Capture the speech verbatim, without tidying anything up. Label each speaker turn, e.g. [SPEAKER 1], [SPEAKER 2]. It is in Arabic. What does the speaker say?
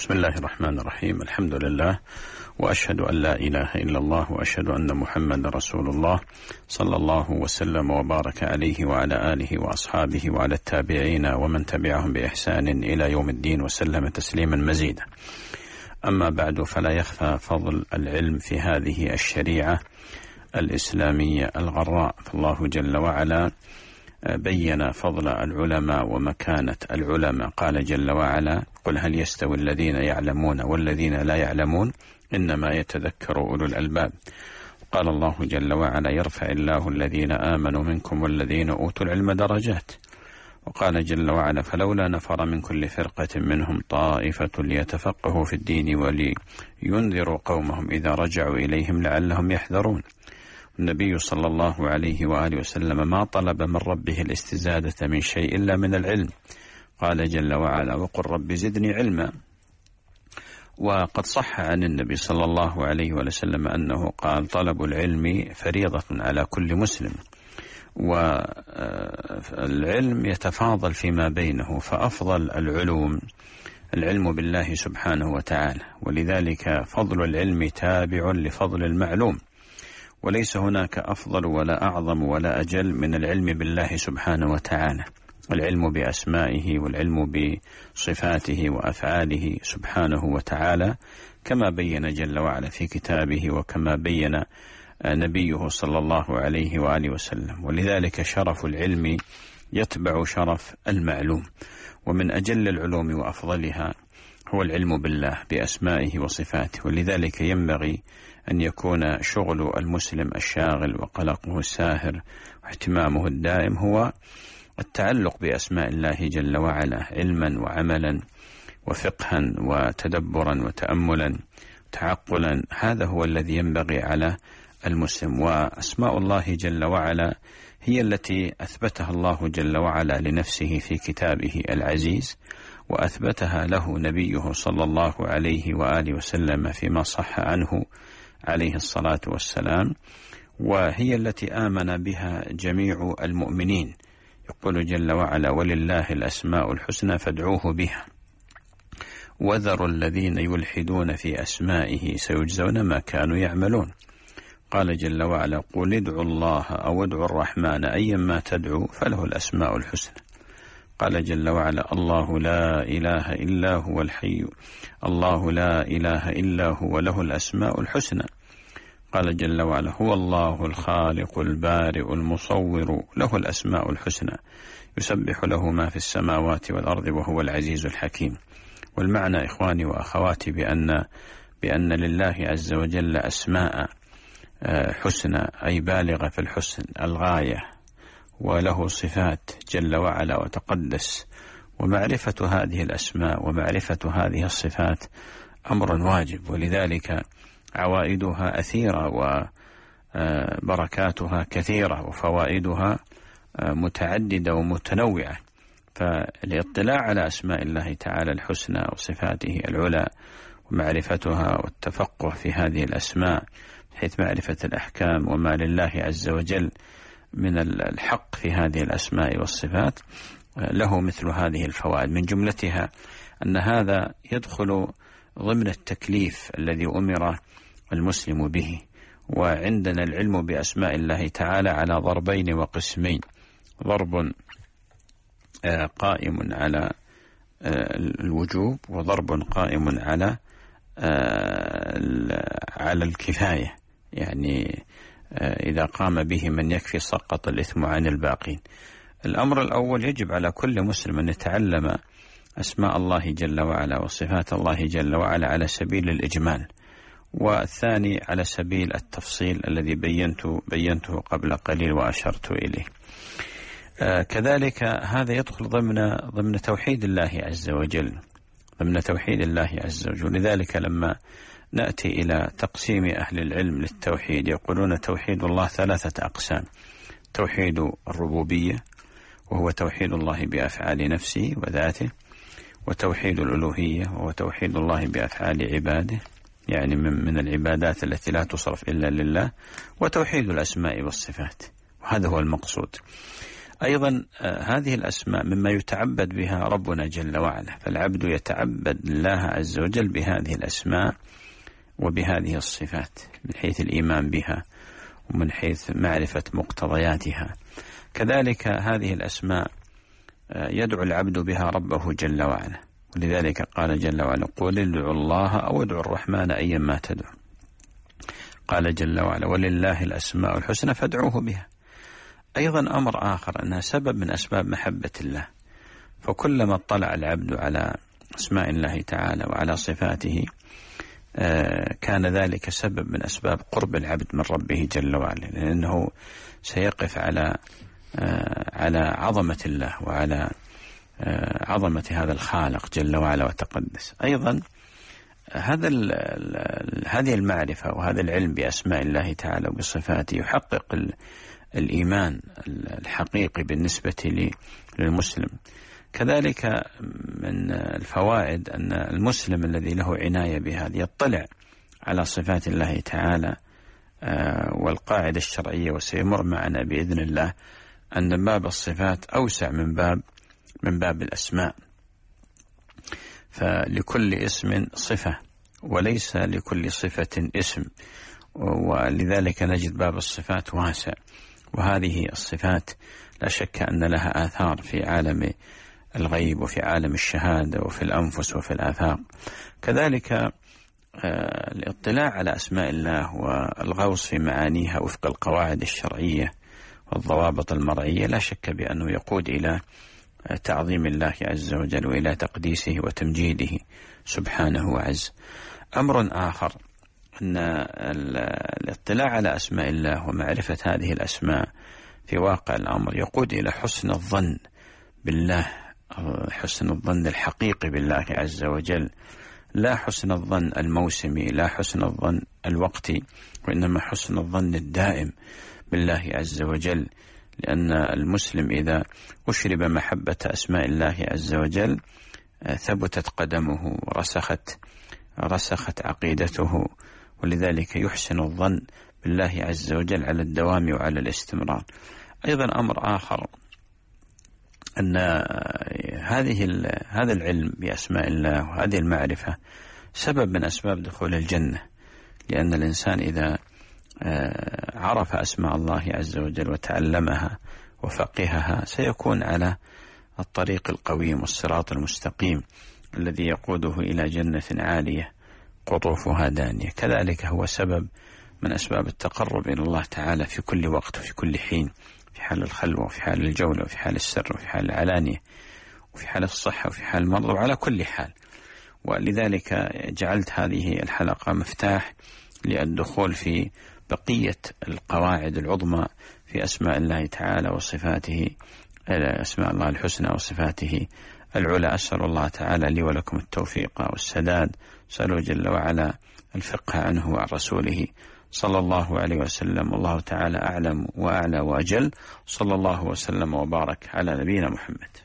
[SPEAKER 1] بسم الله الرحمن الرحيم. الحمد لله، وأشهد أن لا إله إلا الله، وأشهد أن محمد رسول الله، صلى الله وسلم وبارك عليه وعلى آله وأصحابه وعلى التابعين ومن تبعهم بإحسان إلى يوم الدين وسلم تسليما مزيدا. أما بعد، فلا يخفى فضل العلم في هذه الشريعة الإسلامية الغراء، فالله جل وعلا بين فضل العلماء ومكانة العلماء. قال جل وعلا: قل هل يستوي الذين يعلمون والذين لا يعلمون إنما يتذكر أولو الألباب. قال الله جل وعلا: يرفع الله الذين آمنوا منكم والذين أوتوا العلم درجات. وقال جل وعلا: فلولا نفر من كل فرقة منهم طائفة ليتفقهوا في الدين ولينذروا قومهم إذا رجعوا إليهم لعلهم يحذرون. النبي صلى الله عليه وآله وسلم ما طلب من ربه الاستزادة من شيء إلا من العلم. قال جل وعلا: وقل رب زدني علما. وقد صح عن النبي صلى الله عليه وسلم أنه قال: طلب العلم فريضة على كل مسلم، والعلم يتفاضل فيما بينه، فأفضل العلوم العلم بالله سبحانه وتعالى، ولذلك فضل العلم تابع لفضل المعلوم، وليس هناك أفضل ولا أعظم ولا أجل من العلم بالله سبحانه وتعالى. العلم بأسمائه والعلم بصفاته وأفعاله سبحانه وتعالى، كما بين جل وعلا في كتابه وكما بين نبيه صلى الله عليه وآله وسلم. ولذلك شرف العلم يتبع شرف المعلوم، ومن أجل العلوم وأفضلها هو العلم بالله بأسمائه وصفاته. ولذلك ينبغي أن يكون شغل المسلم الشاغل وقلقه الساهر واهتمامه الدائم هو التعلق بأسماء الله جل وعلا، علما وعملا وفقها وتدبرا وتأملا وتعقلا. هذا هو الذي ينبغي على المسلم. وأسماء الله جل وعلا هي التي أثبتها الله جل وعلا لنفسه في كتابه العزيز، وأثبتها له نبيه صلى الله عليه وآله وسلم فيما صح عنه عليه الصلاة والسلام، وهي التي آمن بها جميع المؤمنين. يقول جل وعلا: ولله الأسماء الحسنى فادعوه بها وذروا الذين يلحدون في أسمائه سيجزون ما كانوا يعملون. قال جل وعلا: قل ادعوا الله أو ادعوا الرحمن أيما تدعوا فله الأسماء الحسنى. قال جل وعلا: الله لا إله إلا هو الحي الله لا إله إلا هو له الأسماء الحسنى. قال جل وعلا: هو الله الخالق البارئ المصور له الأسماء الحسنى يسبح له ما في السماوات والأرض وهو العزيز الحكيم. والمعنى إخواني وأخواتي بأن بأن لله عز وجل أسماء حسنى، أي بالغة في الحسن الغاية، وله صفات جل وعلا وتقدس. ومعرفة هذه الأسماء ومعرفة هذه الصفات أمر واجب، ولذلك عوائدها أثيرة وبركاتها كثيرة وفوائدها متعددة ومتنوعة. فالاطلاع على أسماء الله تعالى الحسنى وصفاته العلى ومعرفتها والتفقه في هذه الأسماء بحيث معرفة الأحكام وما لله عز وجل من الحق في هذه الأسماء والصفات له مثل هذه الفوائد. من جملتها أن هذا يدخل ضمن التكليف الذي أمر المسلم به. وعندنا العلم بأسماء الله تعالى على ضربين وقسمين: ضرب قائم على الوجوب، وضرب قائم على على الكفاية، يعني إذا قام به من يكفي سقط الإثم عن الباقين. الأمر الأول: يجب على كل مسلم أن يتعلم أسماء الله جل وعلا وصفات الله جل وعلا على سبيل الإجمال، والثاني على سبيل التفصيل الذي بينته, بينته قبل قليل وأشرت إليه. آه كذلك هذا يدخل ضمن ضمن توحيد الله عز وجل، ضمن توحيد الله عز وجل. لذلك لما نأتي إلى تقسيم أهل العلم للتوحيد يقولون توحيد الله ثلاثة أقسام: توحيد الربوبية وهو توحيد الله بأفعال نفسه وذاته، وتوحيد الألوهية وهو توحيد الله بأفعال عباده، يعني من, من العبادات التي لا تصرف إلا لله، وتوحيد الأسماء والصفات. وهذا هو المقصود. أيضا هذه الأسماء مما يتعبد بها ربنا جل وعلا، فالعبد يتعبد الله عز وجل بهذه الأسماء وبهذه الصفات من حيث الإيمان بها ومن حيث معرفة مقتضياتها. كذلك هذه الأسماء يدعو العبد بها ربه جل وعلا، ولذلك قال جل وعلا: قل ادعوا الله أو ادعوا الرحمن أيما تدعو. قال جل وعلا: ولله الأسماء الحسنى فادعوه بها. أيضا أمر آخر أنها سبب من أسباب محبة الله، فكلما اطلع العبد على أسماء الله تعالى وعلى صفاته كان ذلك سبب من أسباب قرب العبد من ربه جل وعلا، لأنه سيقف على على عظمة الله وعلى عظمة هذا الخالق جل وعلا وتقدس. أيضا هذا هذه المعرفة وهذا العلم بأسماء الله تعالى وبصفاته يحقق الإيمان الحقيقي بالنسبة للمسلم. كذلك من الفوائد أن المسلم الذي له عناية بهذا يطلع على صفات الله تعالى والقاعدة الشرعية، وسيمر معنا بإذن الله أن باب الصفات أوسع من باب من باب الأسماء، فلكل اسم صفة وليس لكل صفة اسم، ولذلك نجد باب الصفات واسع، وهذه الصفات لا شك أن لها آثار في عالم الغيب وفي عالم الشهادة وفي الأنفس وفي الآثار. كذلك الاطلاع على أسماء الله والغوص في معانيها وفق القواعد الشرعية والضوابط المرعية لا شك بأنه يقود إلى تعظيم الله عز وجل وإلى تقديسه وتمجيده سبحانه وعز. أمر آخر أن الاطلاع على أسماء الله ومعرفة هذه الأسماء في واقع الأمر يقود إلى حسن الظن بالله، حسن الظن الحقيقي بالله عز وجل، لا حسن الظن الموسمي، لا حسن الظن الوقتي، وإنما حسن الظن الدائم بالله عز وجل، لأن المسلم إذا أشرب محبة أسماء الله عز وجل ثبتت قدمه ورسخت رسخت عقيدته، ولذلك يحسن الظن بالله عز وجل على الدوام وعلى الاستمرار. أيضا أمر آخر أن هذه هذا العلم بأسماء الله وهذه المعرفة سبب من أسباب دخول الجنة، لأن الإنسان إذا عرف أسماء الله عز وجل وتعلمها وفقهها سيكون على الطريق القويم والصراط المستقيم الذي يقوده إلى جنة عالية قطوفها دانية. كذلك هو سبب من أسباب التقرب إلى الله تعالى في كل وقت وفي كل حين، في حال الخلوة وفي حال الجولة وفي حال السر وفي حال العلانية وفي حال الصحة وفي حال المرض وعلى كل حال. ولذلك جعلت هذه الحلقة مفتاح للدخول في بقية القواعد العظمى في أسماء الله تعالى وصفاته، أسماء الله الحسنى وصفاته العلى. أسأل الله تعالى لي ولكم التوفيق والسداد، سأله جل وعلا الفقه عنه وعن رسوله صلى الله عليه وسلم، والله تعالى أعلم وأعلى وأجل. صلى الله وسلم وبارك على نبينا محمد.